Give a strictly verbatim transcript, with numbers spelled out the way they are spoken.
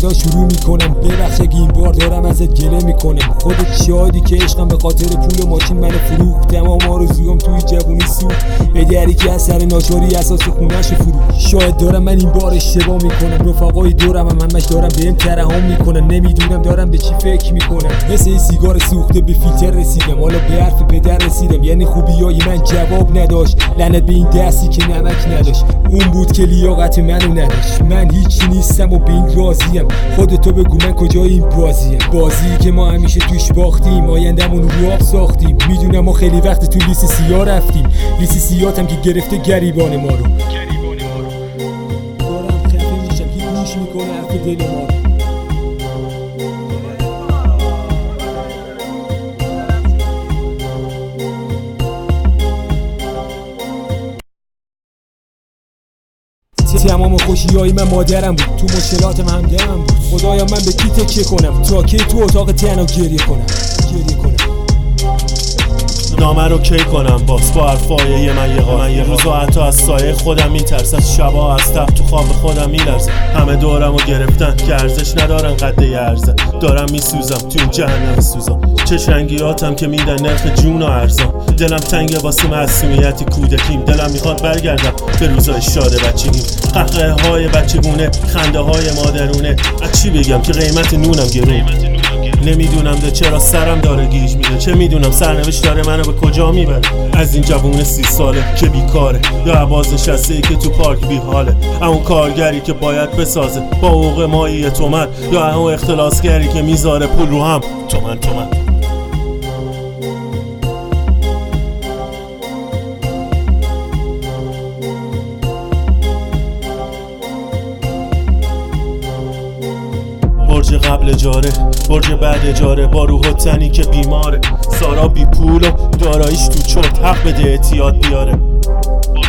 ابتدا شروع میکنم، ببخش اگه این بار دارم ازت گله میکنم. خودت شادی که عشقم به خاطر پول ماشین منو فروخت، تمام آرزوام توی جوونی سوخت. به دری که از سر ناچاری اساس خونه‌ش فروخت. شاید دارم من این بار اشتباه میکنم، رفقای دورم هم همش دارم بهم ترحم میکنن، نمیدونم دارم به چی فکر میکنم. مثل این سیگار سوخته به فیلتر رسیدم، حالا به حرف پدر رسیدم. یعنی خوبیای من جواب نداشت، لعنت به این دستی که نمک نداشت. اون بود که لیاقت منو نداشت. من هیچی نیستم و به این راضیم، خودتو بگو من کجای این بازیم. بازی که ما همیشه توش باختیم، آیندمون رو آب ساختیم. میدونم ما خیلی وقت تو لیست سیاه رفتیم، لیست سیاه‌ام که گرفته گریبان ما رو. دارم خفه میشم که گوش میکنه حرف دل ما رو. تمام خوشیای من مادرم بود، تو مشکلاتم همدمم بود. خدایا من به کی تکیه کنم تا کی تو اتاق تنها گریه کنم گریه کنم نامه رو کی کنم باز با حرفای یه من یه قار. من یه روزا حتی از سایه خودم میترسم، شبا از تب تو خواب خودم میلرزم. همه دورم رو گرفتن که ارزش ندارن قده یه ارزه. دارم میسوزم تو این جهنم سوزم، چه رنگیاتم که میدن نرخ جون و ارزم. دلم تنگه واسه معصومیتی کودکیم، دلم میخواد برگردم به روزای شاد بچگیم. قهقه های بچگونه، خنده های مادرونه، از چی بگم که قیمت نونم گرونه. نمیدونم ده چرا سرم داره گیج میده، چه میدونم سرنوشت داره منو به کجا میبره. از این جوون سی ساله که بیکاره، یا عباس نشسته ای که تو پارک بی حاله. اون کارگری که باید بسازه با حقوق مایی تومن، یا اون اختلاسگری که میذاره پول رو هم تومن تومن. برج قبل اجاره، برج بعد اجاره، با روح و تنی که بیماره. سارا بی پول و داراییش تو چرت، حق بده اعتیاد بیاره.